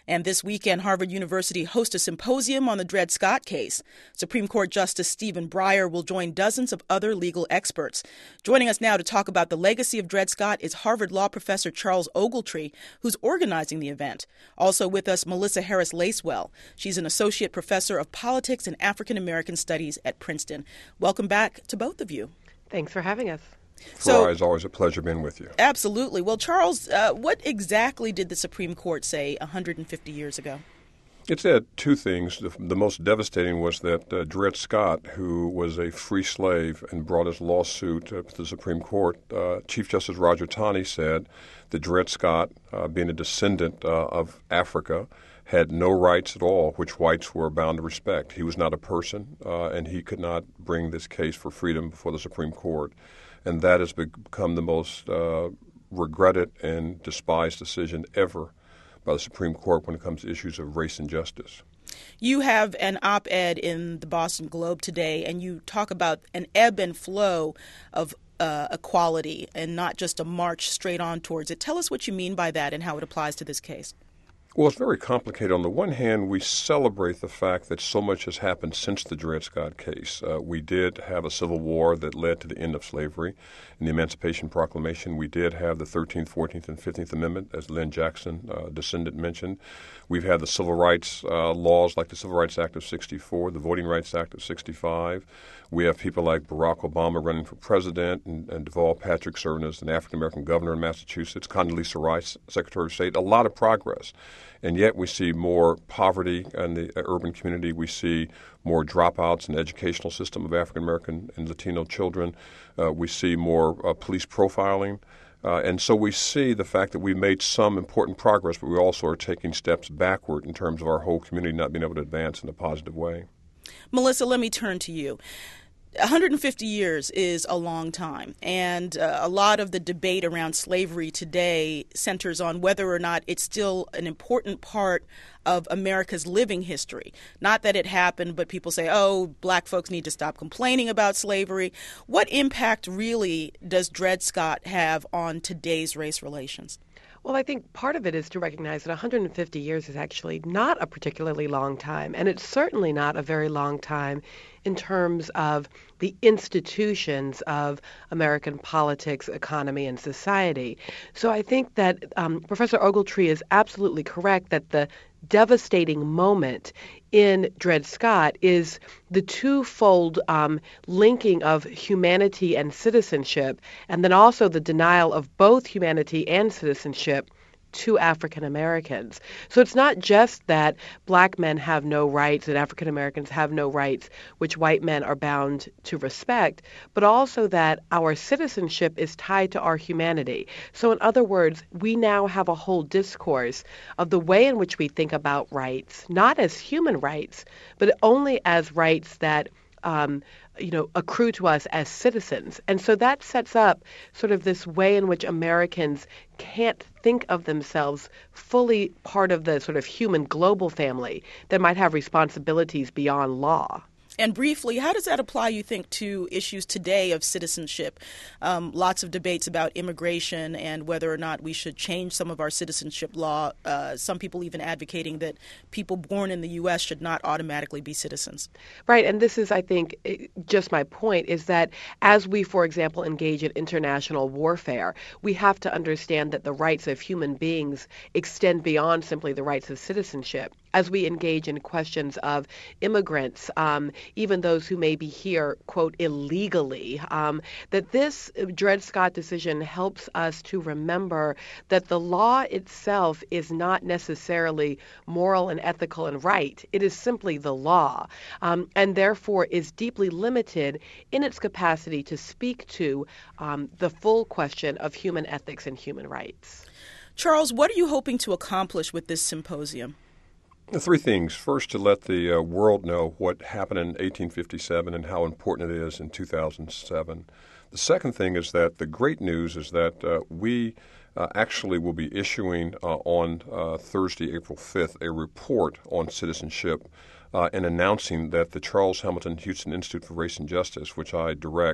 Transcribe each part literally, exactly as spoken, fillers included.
And this weekend, Harvard University hosts a symposium on the Dred Scott case. Supreme Court Justice Stephen Breyer will join dozens of other legal experts. Joining us now to talk about the legacy of Dred Scott is Harvard law professor Charles Ogletree, who's organizing the event. Also with us, Melissa Harris Lacewell. She's an associate professor of politics and African American studies at Princeton. Welcome back to both of you. Thanks for having us. So, it's always a pleasure being with you. Absolutely. Well, Charles, uh, what exactly did the Supreme Court say one hundred fifty years ago? It said two things. The, the most devastating was that uh, Dred Scott, who was a free slave and brought his lawsuit uh, to the Supreme Court, uh, Chief Justice Roger Taney said that Dred Scott, uh, being a descendant uh, of Africa, had no rights at all, which whites were bound to respect. He was not a person, uh, and he could not bring this case for freedom before the Supreme Court. And that has become the most uh, regretted and despised decision ever by the Supreme Court when it comes to issues of race and justice. You have an op-ed in the Boston Globe today, and you talk about an ebb and flow of uh, equality and not just a march straight on towards it. Tell us what you mean by that and how it applies to this case. Well, it's very complicated. On the one hand, we celebrate the fact that so much has happened since the Dred Scott case. Uh, we did have a civil war that led to the end of slavery. In the Emancipation Proclamation, we did have the thirteenth, fourteenth, and fifteenth Amendment, as Lynn Jackson, uh, descendant, mentioned. We've had the civil rights uh, laws like the Civil Rights Act of sixty-four, the Voting Rights Act of sixty-five. We have people like Barack Obama running for president and, and Deval Patrick serving as an African-American governor in Massachusetts, Condoleezza Rice, Secretary of State. A lot of progress. And yet we see more poverty in the urban community. We see more dropouts in the educational system of African-American and Latino children. Uh, we see more uh, police profiling. Uh, and so we see the fact that we made some important progress, but we also are taking steps backward in terms of our whole community not being able to advance in a positive way. Melissa, let me turn to you. one hundred fifty years is a long time, and uh, a lot of the debate around slavery today centers on whether or not it's still an important part of America's living history. Not that it happened, but people say, oh, black folks need to stop complaining about slavery. What impact really does Dred Scott have on today's race relations? Well, I think part of it is to recognize that one hundred fifty years is actually not a particularly long time, and it's certainly not a very long time in terms of the institutions of American politics, economy, and society. So I think that um, Professor Ogletree is absolutely correct that the devastating moment in Dred Scott is the twofold um, linking of humanity and citizenship, and then also the denial of both humanity and citizenship to African Americans. So it's not just that black men have no rights and African Americans have no rights, which white men are bound to respect, but also that our citizenship is tied to our humanity. So in other words, we now have a whole discourse of the way in which we think about rights, not as human rights, but only as rights that um, you know, accrue to us as citizens. And so that sets up sort of this way in which Americans can't think of themselves fully part of the sort of human global family that might have responsibilities beyond law. And briefly, how does that apply, you think, to issues today of citizenship? Um, lots of debates about immigration and whether or not we should change some of our citizenship law. Uh, some people even advocating that people born in the U S should not automatically be citizens. Right. And this is, I think, just my point is that as we, for example, engage in international warfare, we have to understand that the rights of human beings extend beyond simply the rights of citizenship. As we engage in questions of immigrants, um, even those who may be here, quote, illegally, um, that this Dred Scott decision helps us to remember that the law itself is not necessarily moral and ethical and right. It is simply the law, um, and therefore is deeply limited in its capacity to speak to um, the full question of human ethics and human rights. Charles, what are you hoping to accomplish with this symposium? Three things. First, to let the uh, world know what happened in eighteen fifty-seven and how important it is in two thousand seven. The second thing is that the great news is that uh, we uh, actually will be issuing uh, on uh, Thursday, April fifth, a report on citizenship uh, and announcing that the Charles Hamilton Houston Institute for Race and Justice, which I direct,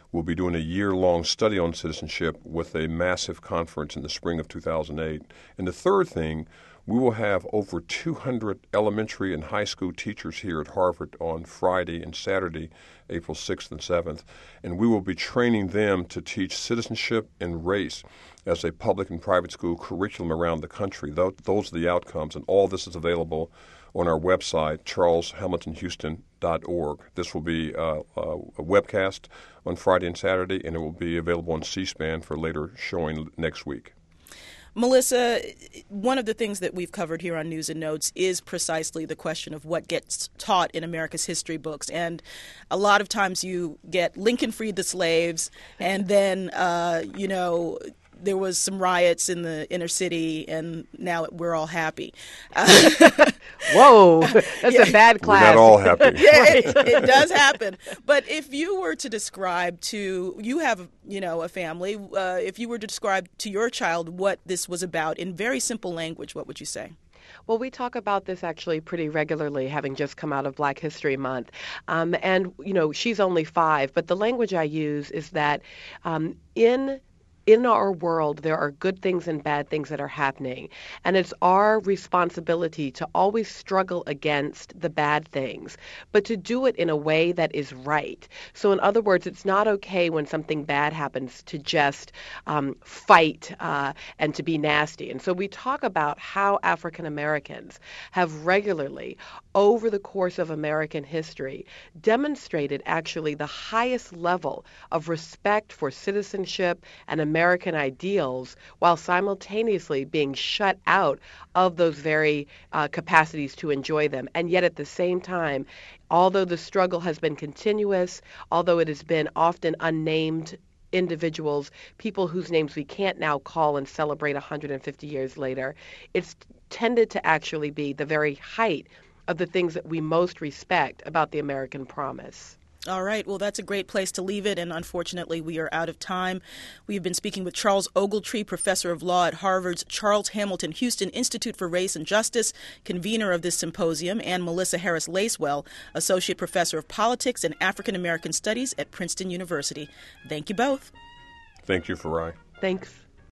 We'll be doing a year-long study on citizenship with a massive conference in the spring of two thousand eight. And the third thing, we will have over two hundred elementary and high school teachers here at Harvard on Friday and Saturday, April sixth and seventh, and we will be training them to teach citizenship and race as a public and private school curriculum around the country. Those are the outcomes, and all this is available on our website, charles hamilton houston dot org. This will be uh, a webcast on Friday and Saturday, and it will be available on C-SPAN for later showing next week. Melissa, one of the things that we've covered here on News and Notes is precisely the question of what gets taught in America's history books. And a lot of times you get Lincoln freed the slaves, and then, uh, you know, there was some riots in the inner city, and now we're all happy. Uh, Whoa, that's yeah. a bad class. We're not all happy. Yeah, it, it does happen. But if you were to describe to, you have, you know, a family, uh, if you were to describe to your child what this was about in very simple language, what would you say? Well, we talk about this actually pretty regularly, having just come out of Black History Month. Um, and, you know, she's only five, but the language I use is that um, in In our world, there are good things and bad things that are happening, and it's our responsibility to always struggle against the bad things, but to do it in a way that is right. So in other words, it's not okay when something bad happens to just um, fight uh, and to be nasty. And so we talk about how African Americans have regularly, over the course of American history, demonstrated actually the highest level of respect for citizenship and American American ideals while simultaneously being shut out of those very uh, capacities to enjoy them. And yet at the same time, although the struggle has been continuous, although it has been often unnamed individuals, people whose names we can't now call and celebrate one hundred fifty years later, it's tended to actually be the very height of the things that we most respect about the American promise. All right. Well, that's a great place to leave it, and unfortunately, we are out of time. We've been speaking with Charles Ogletree, professor of law at Harvard's Charles Hamilton Houston Institute for Race and Justice, convener of this symposium, and Melissa Harris Lacewell, associate professor of politics and African American studies at Princeton University. Thank you both. Thank you, Farai. Thanks.